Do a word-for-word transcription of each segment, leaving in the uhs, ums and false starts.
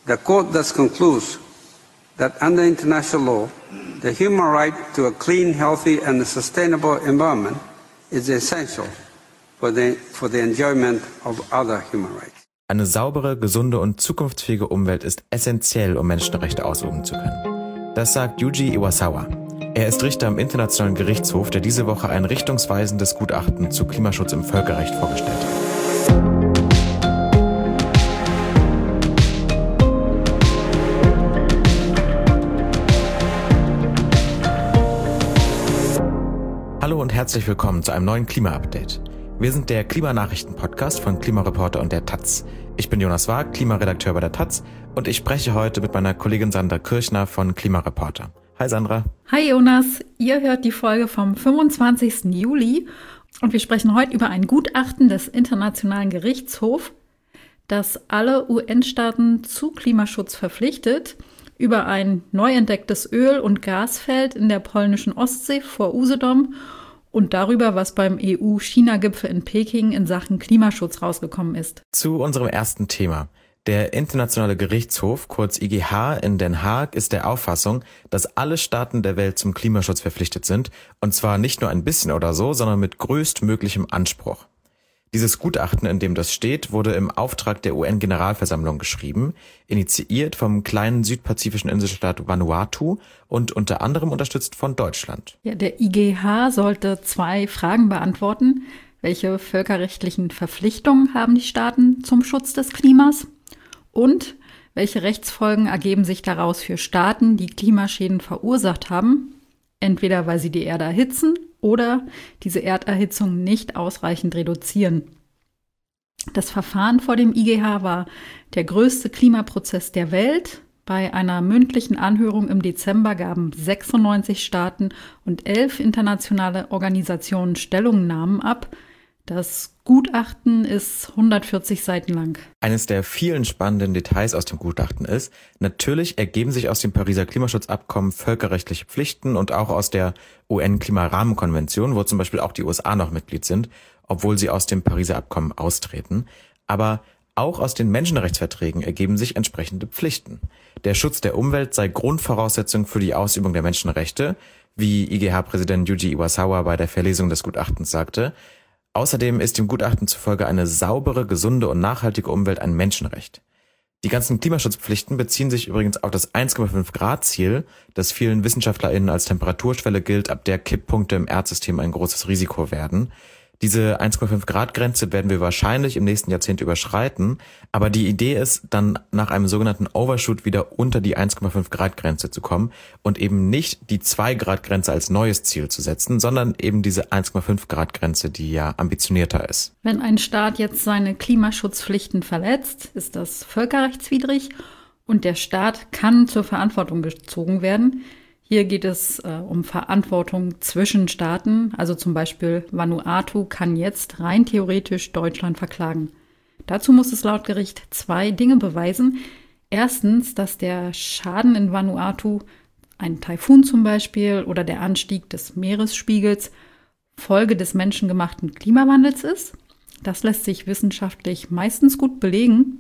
The court thus concludes that under international law, the human right to a clean, healthy and sustainable environment is essential for the, for the enjoyment of other human rights. Eine saubere, gesunde und zukunftsfähige Umwelt ist essentiell, um Menschenrechte ausüben zu können. Das sagt Yuji Iwasawa. Er ist Richter am Internationalen Gerichtshof, der diese Woche ein richtungsweisendes Gutachten zu Klimaschutz im Völkerrecht vorgestellt hat. Hallo und herzlich willkommen zu einem neuen Klima-Update. Wir sind der Klimanachrichten-Podcast von Klimareporter und der Taz. Ich bin Jonas Waag, Klimaredakteur bei der Taz und ich spreche heute mit meiner Kollegin Sandra Kirchner von Klimareporter. Hi Sandra. Hi Jonas, ihr hört die Folge vom fünfundzwanzigsten Juli und wir sprechen heute über ein Gutachten des Internationalen Gerichtshofs, das alle U N-Staaten zu Klimaschutz verpflichtet, über ein neu entdecktes Öl- und Gasfeld in der polnischen Ostsee vor Usedom und darüber, was beim E U-China-Gipfel in Peking in Sachen Klimaschutz rausgekommen ist. Zu unserem ersten Thema. Der Internationale Gerichtshof, kurz I G H, in Den Haag ist der Auffassung, dass alle Staaten der Welt zum Klimaschutz verpflichtet sind, und zwar nicht nur ein bisschen oder so, sondern mit größtmöglichem Anspruch. Dieses Gutachten, in dem das steht, wurde im Auftrag der U N-Generalversammlung geschrieben, initiiert vom kleinen südpazifischen Inselstaat Vanuatu und unter anderem unterstützt von Deutschland. Ja, der I G H sollte zwei Fragen beantworten. Welche völkerrechtlichen Verpflichtungen haben die Staaten zum Schutz des Klimas? Und welche Rechtsfolgen ergeben sich daraus für Staaten, die Klimaschäden verursacht haben, entweder weil sie die Erde erhitzen oder diese Erderhitzung nicht ausreichend reduzieren. Das Verfahren vor dem I G H war der größte Klimaprozess der Welt. Bei einer mündlichen Anhörung im Dezember gaben sechsundneunzig Staaten und elf internationale Organisationen Stellungnahmen ab. Das Gutachten ist hundertvierzig Seiten lang. Eines der vielen spannenden Details aus dem Gutachten ist, natürlich ergeben sich aus dem Pariser Klimaschutzabkommen völkerrechtliche Pflichten und auch aus der U N-Klimarahmenkonvention, wo zum Beispiel auch die U S A noch Mitglied sind, obwohl sie aus dem Pariser Abkommen austreten. Aber auch aus den Menschenrechtsverträgen ergeben sich entsprechende Pflichten. Der Schutz der Umwelt sei Grundvoraussetzung für die Ausübung der Menschenrechte, wie I G H-Präsident Yuji Iwasawa bei der Verlesung des Gutachtens sagte. Außerdem ist dem Gutachten zufolge eine saubere, gesunde und nachhaltige Umwelt ein Menschenrecht. Die ganzen Klimaschutzpflichten beziehen sich übrigens auf das eins Komma fünf Grad Ziel, das vielen WissenschaftlerInnen als Temperaturschwelle gilt, ab der Kipppunkte im Erdsystem ein großes Risiko werden. Diese eins Komma fünf Grad Grenze werden wir wahrscheinlich im nächsten Jahrzehnt überschreiten, aber die Idee ist, dann nach einem sogenannten Overshoot wieder unter die eins Komma fünf Grad Grenze zu kommen und eben nicht die zwei Grad Grenze als neues Ziel zu setzen, sondern eben diese eins Komma fünf Grad Grenze, die ja ambitionierter ist. Wenn ein Staat jetzt seine Klimaschutzpflichten verletzt, ist das völkerrechtswidrig und der Staat kann zur Verantwortung gezogen werden. Hier geht es äh, um Verantwortung zwischen Staaten, also zum Beispiel Vanuatu kann jetzt rein theoretisch Deutschland verklagen. Dazu muss es laut Gericht zwei Dinge beweisen. Erstens, dass der Schaden in Vanuatu, ein Taifun zum Beispiel oder der Anstieg des Meeresspiegels, Folge des menschengemachten Klimawandels ist. Das lässt sich wissenschaftlich meistens gut belegen.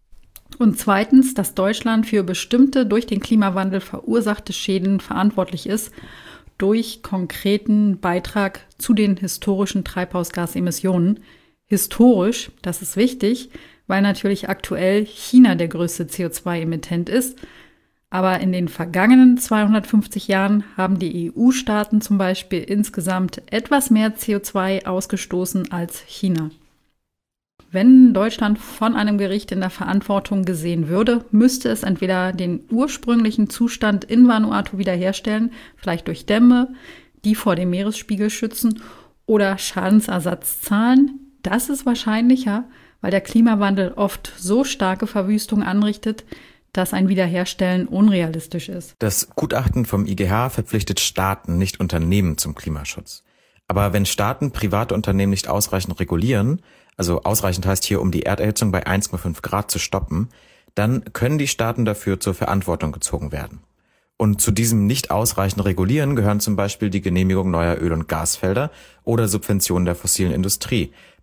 Und zweitens, dass Deutschland für bestimmte durch den Klimawandel verursachte Schäden verantwortlich ist, durch konkreten Beitrag zu den historischen Treibhausgasemissionen. Historisch, das ist wichtig, weil natürlich aktuell China der größte C O zwei Emittent ist. Aber in den vergangenen zweihundertfünfzig Jahren haben die E U-Staaten zum Beispiel insgesamt etwas mehr C O zwei ausgestoßen als China. Wenn Deutschland von einem Gericht in der Verantwortung gesehen würde, müsste es entweder den ursprünglichen Zustand in Vanuatu wiederherstellen, vielleicht durch Dämme, die vor dem Meeresspiegel schützen, oder Schadensersatz zahlen. Das ist wahrscheinlicher, weil der Klimawandel oft so starke Verwüstung anrichtet, dass ein Wiederherstellen unrealistisch ist. Das Gutachten vom I G H verpflichtet Staaten, nicht Unternehmen zum Klimaschutz. Aber wenn Staaten private Unternehmen nicht ausreichend regulieren, also ausreichend heißt hier, um die Erderhitzung bei eins Komma fünf Grad zu stoppen, dann können die Staaten dafür zur Verantwortung gezogen werden. Und zu diesem nicht ausreichend Regulieren gehören zum Beispiel die Genehmigung neuer Öl- und Gasfelder oder Subventionen der fossilen Industrie.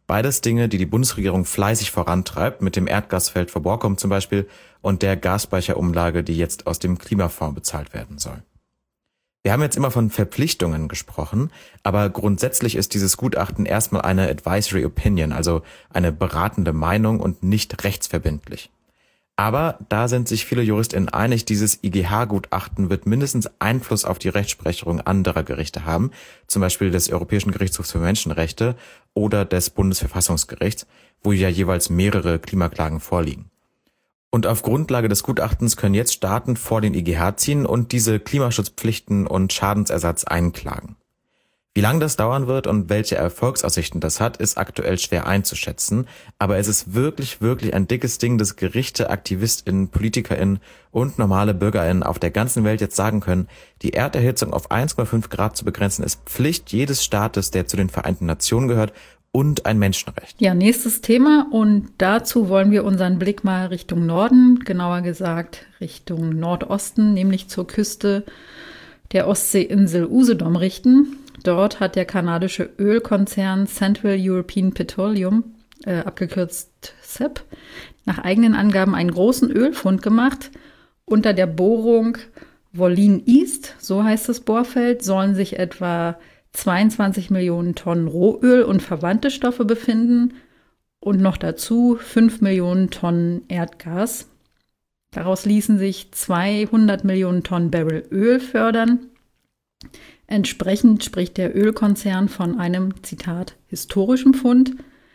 Beides Dinge, die die Bundesregierung fleißig vorantreibt, mit dem Erdgasfeld vor Borkum zum Beispiel und der Gasspeicherumlage, die jetzt aus dem Klimafonds bezahlt werden soll. Wir haben jetzt immer von Verpflichtungen gesprochen, aber grundsätzlich ist dieses Gutachten erstmal eine Advisory Opinion, also eine beratende Meinung und nicht rechtsverbindlich. Aber da sind sich viele JuristInnen einig, dieses I G H-Gutachten wird mindestens Einfluss auf die Rechtsprechung anderer Gerichte haben, zum Beispiel des Europäischen Gerichtshofs für Menschenrechte oder des Bundesverfassungsgerichts, wo ja jeweils mehrere Klimaklagen vorliegen. Und auf Grundlage des Gutachtens können jetzt Staaten vor den I G H ziehen und diese Klimaschutzpflichten und Schadensersatz einklagen. Wie lange das dauern wird und welche Erfolgsaussichten das hat, ist aktuell schwer einzuschätzen. Aber es ist wirklich, wirklich ein dickes Ding, dass Gerichte, AktivistInnen, PolitikerInnen und normale BürgerInnen auf der ganzen Welt jetzt sagen können, die Erderhitzung auf eins Komma fünf Grad zu begrenzen, ist Pflicht jedes Staates, der zu den Vereinten Nationen gehört, und ein Menschenrecht. Ja, nächstes Thema, und dazu wollen wir unseren Blick mal Richtung Norden, genauer gesagt Richtung Nordosten, nämlich zur Küste der Ostseeinsel Usedom richten. Dort hat der kanadische Ölkonzern Central European Petroleum, äh, abgekürzt C E P, nach eigenen Angaben einen großen Ölfund gemacht. Unter der Bohrung Wollin East, so heißt das Bohrfeld, sollen sich etwa zweiundzwanzig Millionen Tonnen Rohöl und verwandte Stoffe befinden und noch dazu fünf Millionen Tonnen Erdgas. Daraus ließen sich zweihundert Millionen Tonnen Barrel Öl fördern. Entsprechend spricht der Ölkonzern von einem, Zitat, historischen Fund.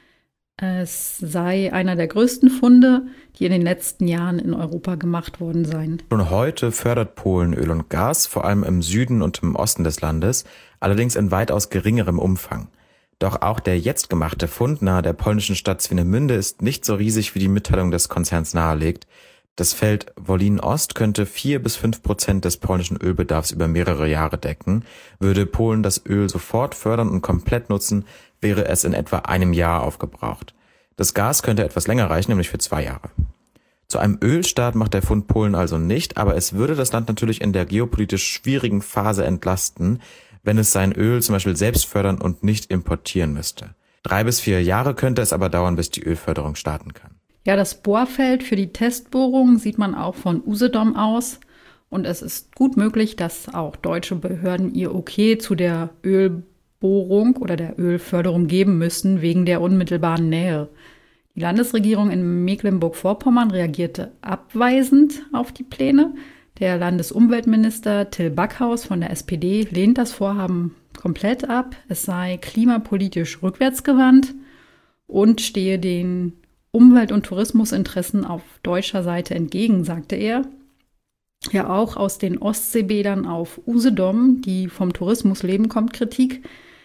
Es sei einer der größten Funde, die in den letzten Jahren in Europa gemacht worden seien. Schon heute fördert Polen Öl und Gas, vor allem im Süden und im Osten des Landes, allerdings in weitaus geringerem Umfang. Doch auch der jetzt gemachte Fund nahe der polnischen Stadt Swinemünde ist nicht so riesig, wie die Mitteilung des Konzerns nahelegt. Das Feld Wollin Ost könnte vier bis fünf Prozent des polnischen Ölbedarfs über mehrere Jahre decken. Würde Polen das Öl sofort fördern und komplett nutzen, wäre es in etwa einem Jahr aufgebraucht. Das Gas könnte etwas länger reichen, nämlich für zwei Jahre. Zu einem Ölstaat macht der Fund Polen also nicht, aber es würde das Land natürlich in der geopolitisch schwierigen Phase entlasten, wenn es sein Öl zum Beispiel selbst fördern und nicht importieren müsste. Drei bis vier Jahre könnte es aber dauern, bis die Ölförderung starten kann. Ja, das Bohrfeld für die Testbohrung sieht man auch von Usedom aus. Und es ist gut möglich, dass auch deutsche Behörden ihr Okay zu der Ölbohrung oder der Ölförderung geben müssen, wegen der unmittelbaren Nähe. Die Landesregierung in Mecklenburg-Vorpommern reagierte abweisend auf die Pläne. Der Landesumweltminister Till Backhaus von der S P D lehnt das Vorhaben komplett ab. Es sei klimapolitisch rückwärtsgewandt und stehe den Umwelt- und Tourismusinteressen auf deutscher Seite entgegen, sagte er. Ja, auch aus den Ostseebädern auf Usedom, die vom Tourismus leben, kommt Kritik.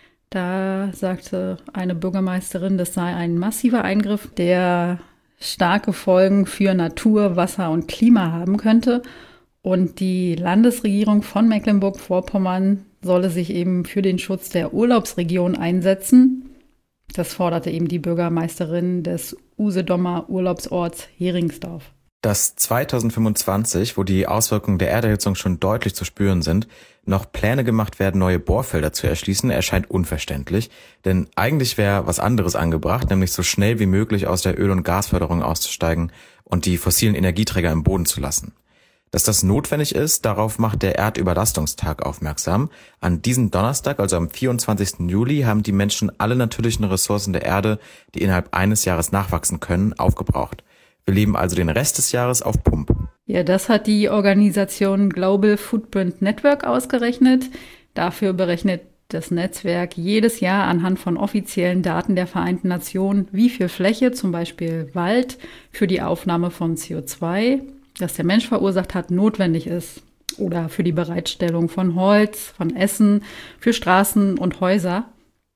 Da sagte eine Bürgermeisterin, das sei ein massiver Eingriff, der starke Folgen für Natur, Wasser und Klima haben könnte. Und die Landesregierung von Mecklenburg-Vorpommern solle sich eben für den Schutz der Urlaubsregion einsetzen. Das forderte eben die Bürgermeisterin des Usedomer Urlaubsorts Heringsdorf. Dass zweitausendfünfundzwanzig, wo die Auswirkungen der Erderhitzung schon deutlich zu spüren sind, noch Pläne gemacht werden, neue Bohrfelder zu erschließen, erscheint unverständlich. Denn eigentlich wäre was anderes angebracht, nämlich so schnell wie möglich aus der Öl- und Gasförderung auszusteigen und die fossilen Energieträger im Boden zu lassen. Dass das notwendig ist, darauf macht der Erdüberlastungstag aufmerksam. An diesem Donnerstag, also am vierundzwanzigsten Juli, haben die Menschen alle natürlichen Ressourcen der Erde, die innerhalb eines Jahres nachwachsen können, aufgebraucht. Wir leben also den Rest des Jahres auf Pump. Ja, das hat die Organisation Global Footprint Network ausgerechnet. Dafür berechnet das Netzwerk jedes Jahr anhand von offiziellen Daten der Vereinten Nationen, wie viel Fläche, zum Beispiel Wald, für die Aufnahme von C O zwei, das der Mensch verursacht hat, notwendig ist. Oder für die Bereitstellung von Holz, von Essen, für Straßen und Häuser.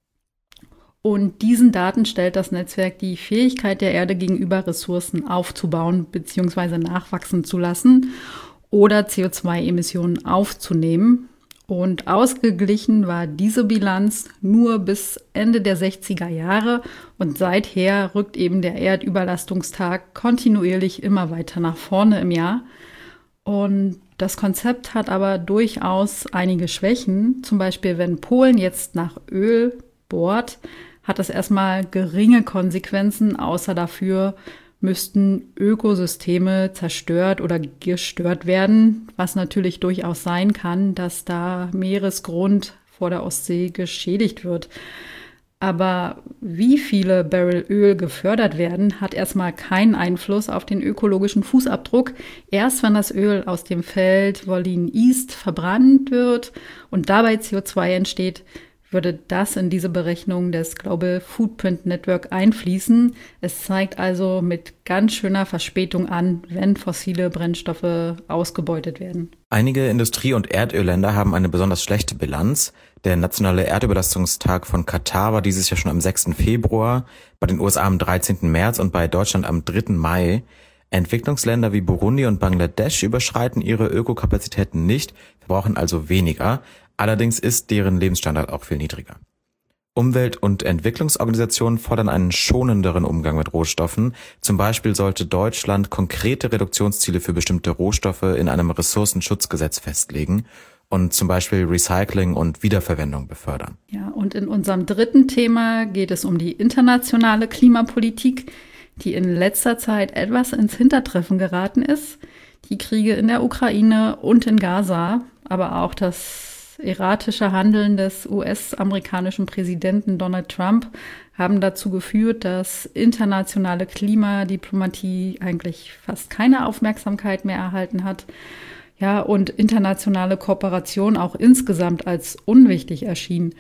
Und diesen Daten stellt das Netzwerk die Fähigkeit der Erde gegenüber Ressourcen aufzubauen bzw. nachwachsen zu lassen oder C O zwei Emissionen aufzunehmen. Und ausgeglichen war diese Bilanz nur bis Ende der sechziger Jahre und seither rückt eben der Erdüberlastungstag kontinuierlich immer weiter nach vorne im Jahr. Und das Konzept hat aber durchaus einige Schwächen. Zum Beispiel, wenn Polen jetzt nach Öl bohrt, hat es erstmal geringe Konsequenzen, außer dafür müssten Ökosysteme zerstört oder gestört werden, was natürlich durchaus sein kann, dass da Meeresgrund vor der Ostsee geschädigt wird. Aber wie viele Barrel Öl gefördert werden, hat erstmal keinen Einfluss auf den ökologischen Fußabdruck. Erst wenn das Öl aus dem Feld Wollin East verbrannt wird und dabei C O zwei entsteht, würde das in diese Berechnung des Global Footprint Network einfließen. Es zeigt also mit ganz schöner Verspätung an, wenn fossile Brennstoffe ausgebeutet werden. Einige Industrie- und Erdölländer haben eine besonders schlechte Bilanz. Der nationale Erdüberlastungstag von Katar war dieses Jahr schon am sechsten Februar, bei den U S A am dreizehnten März und bei Deutschland am dritten Mai. Entwicklungsländer wie Burundi und Bangladesch überschreiten ihre Ökokapazitäten nicht, verbrauchen also weniger. Allerdings ist deren Lebensstandard auch viel niedriger. Umwelt- und Entwicklungsorganisationen fordern einen schonenderen Umgang mit Rohstoffen. Zum Beispiel sollte Deutschland konkrete Reduktionsziele für bestimmte Rohstoffe in einem Ressourcenschutzgesetz festlegen und zum Beispiel Recycling und Wiederverwendung befördern. Ja, und in unserem dritten Thema geht es um die internationale Klimapolitik, die in letzter Zeit etwas ins Hintertreffen geraten ist. Die Kriege in der Ukraine und in Gaza, aber auch das erratische Handeln des U S-amerikanischen Präsidenten Donald Trump haben dazu geführt, dass internationale Klimadiplomatie eigentlich fast keine Aufmerksamkeit mehr erhalten hat. Ja, und internationale Kooperation auch insgesamt als unwichtig erschien.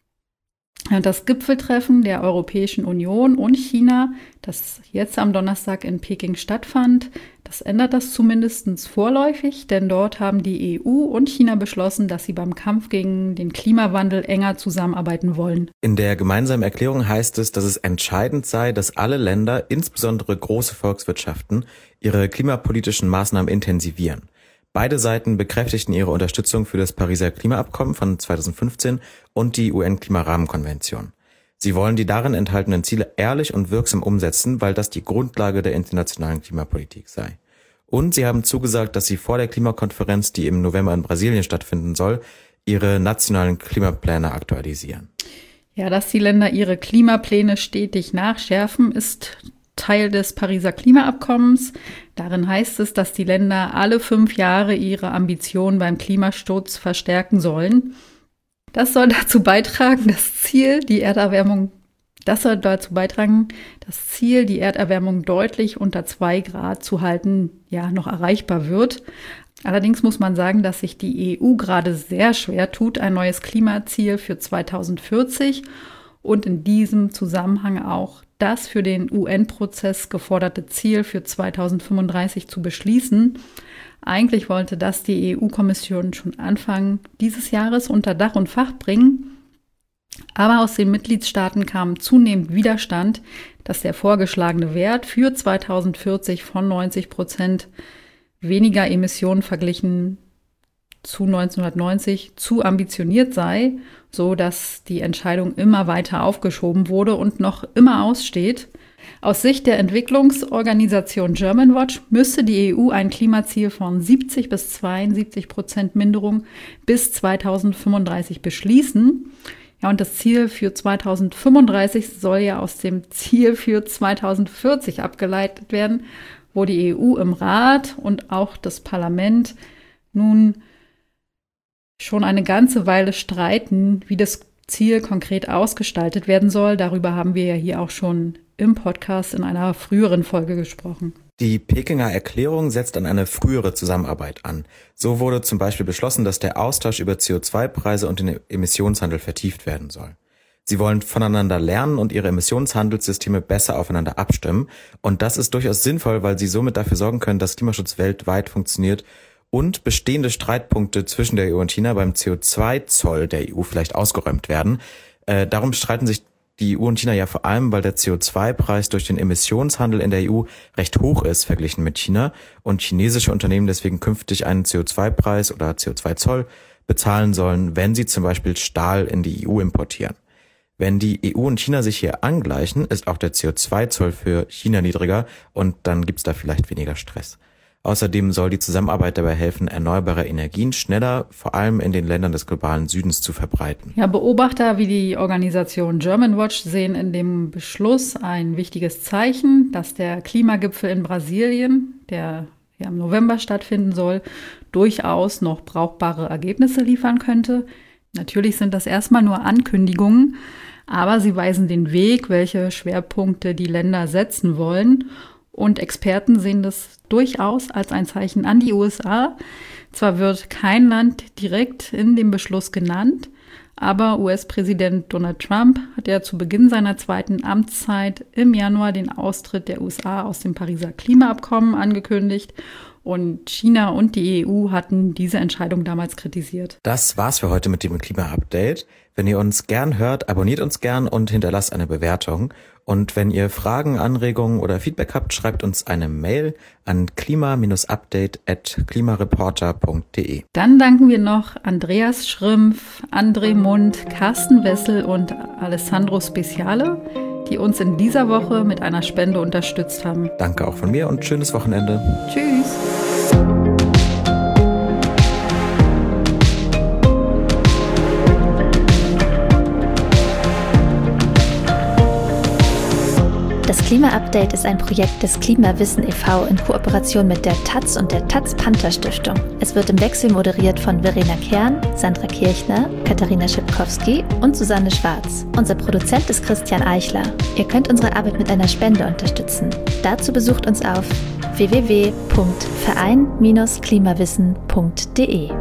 Das Gipfeltreffen der Europäischen Union und China, das jetzt am Donnerstag in Peking stattfand, das ändert das zumindest vorläufig, denn dort haben die E U und China beschlossen, dass sie beim Kampf gegen den Klimawandel enger zusammenarbeiten wollen. In der gemeinsamen Erklärung heißt es, dass es entscheidend sei, dass alle Länder, insbesondere große Volkswirtschaften, ihre klimapolitischen Maßnahmen intensivieren. Beide Seiten bekräftigten ihre Unterstützung für das Pariser Klimaabkommen von zweitausendfünfzehn und die U N-Klimarahmenkonvention. Sie wollen die darin enthaltenen Ziele ehrlich und wirksam umsetzen, weil das die Grundlage der internationalen Klimapolitik sei. Und sie haben zugesagt, dass sie vor der Klimakonferenz, die im November in Brasilien stattfinden soll, ihre nationalen Klimapläne aktualisieren. Ja, dass die Länder ihre Klimapläne stetig nachschärfen, ist Teil des Pariser Klimaabkommens. Darin heißt es, dass die Länder alle fünf Jahre ihre Ambitionen beim Klimaschutz verstärken sollen. Das soll dazu beitragen, das Ziel, die Erderwärmung, das soll dazu beitragen, das Ziel, die Erderwärmung deutlich unter zwei Grad zu halten, ja, noch erreichbar wird. Allerdings muss man sagen, dass sich die E U gerade sehr schwer tut, ein neues Klimaziel für zweitausendvierzig und in diesem Zusammenhang auch das für den U N-Prozess geforderte Ziel für zweitausendfünfunddreißig zu beschließen. Eigentlich wollte das die E U-Kommission schon Anfang dieses Jahres unter Dach und Fach bringen. Aber aus den Mitgliedstaaten kam zunehmend Widerstand, dass der vorgeschlagene Wert für zweitausendvierzig von neunzig Prozent weniger Emissionen verglichen zu neunzehnhundertneunzig zu ambitioniert sei, so dass die Entscheidung immer weiter aufgeschoben wurde und noch immer aussteht. Aus Sicht der Entwicklungsorganisation Germanwatch müsste die E U ein Klimaziel von siebzig bis zweiundsiebzig Prozent Minderung bis zweitausendfünfunddreißig beschließen. Ja, und das Ziel für zweitausendfünfunddreißig soll ja aus dem Ziel für zweitausendvierzig abgeleitet werden, wo die E U im Rat und auch das Parlament nun schon eine ganze Weile streiten, wie das Ziel konkret ausgestaltet werden soll. Darüber haben wir ja hier auch schon im Podcast in einer früheren Folge gesprochen. Die Pekinger Erklärung setzt an eine frühere Zusammenarbeit an. So wurde zum Beispiel beschlossen, dass der Austausch über C O zwei Preise und den Emissionshandel vertieft werden soll. Sie wollen voneinander lernen und ihre Emissionshandelssysteme besser aufeinander abstimmen. Und das ist durchaus sinnvoll, weil sie somit dafür sorgen können, dass Klimaschutz weltweit funktioniert und bestehende Streitpunkte zwischen der E U und China beim C O zwei Zoll der E U vielleicht ausgeräumt werden. Äh, darum streiten sich die E U und China ja vor allem, weil der C O zwei Preis durch den Emissionshandel in der E U recht hoch ist, verglichen mit China, und chinesische Unternehmen deswegen künftig einen C O zwei Preis oder C O zwei Zoll bezahlen sollen, wenn sie zum Beispiel Stahl in die E U importieren. Wenn die E U und China sich hier angleichen, ist auch der C O zwei Zoll für China niedriger und dann gibt's da vielleicht weniger Stress. Außerdem soll die Zusammenarbeit dabei helfen, erneuerbare Energien schneller, vor allem in den Ländern des globalen Südens, zu verbreiten. Ja, Beobachter wie die Organisation Germanwatch sehen in dem Beschluss ein wichtiges Zeichen, dass der Klimagipfel in Brasilien, der ja im November stattfinden soll, durchaus noch brauchbare Ergebnisse liefern könnte. Natürlich sind das erstmal nur Ankündigungen, aber sie weisen den Weg, welche Schwerpunkte die Länder setzen wollen. Und Experten sehen das durchaus als ein Zeichen an die U S A. Zwar wird kein Land direkt in dem Beschluss genannt, aber U S-Präsident Donald Trump hat ja zu Beginn seiner zweiten Amtszeit im Januar den Austritt der U S A aus dem Pariser Klimaabkommen angekündigt. Und China und die E U hatten diese Entscheidung damals kritisiert. Das war's für heute mit dem Klima-Update. Wenn ihr uns gern hört, abonniert uns gern und hinterlasst eine Bewertung. Und wenn ihr Fragen, Anregungen oder Feedback habt, schreibt uns eine Mail an klima-update at klimareporter punkt de. Dann danken wir noch Andreas Schrimpf, André Mund, Carsten Wessel und Alessandro Speciale, die uns in dieser Woche mit einer Spende unterstützt haben. Danke auch von mir und schönes Wochenende. Tschüss. Das Klima-Update ist ein Projekt des Klimawissen e V in Kooperation mit der Taz und der Taz-Panther-Stiftung. Es wird im Wechsel moderiert von Verena Kern, Sandra Kirchner, Katharina Schipkowski und Susanne Schwarz. Unser Produzent ist Christian Eichler. Ihr könnt unsere Arbeit mit einer Spende unterstützen. Dazu besucht uns auf w w w punkt verein Bindestrich klimawissen punkt de.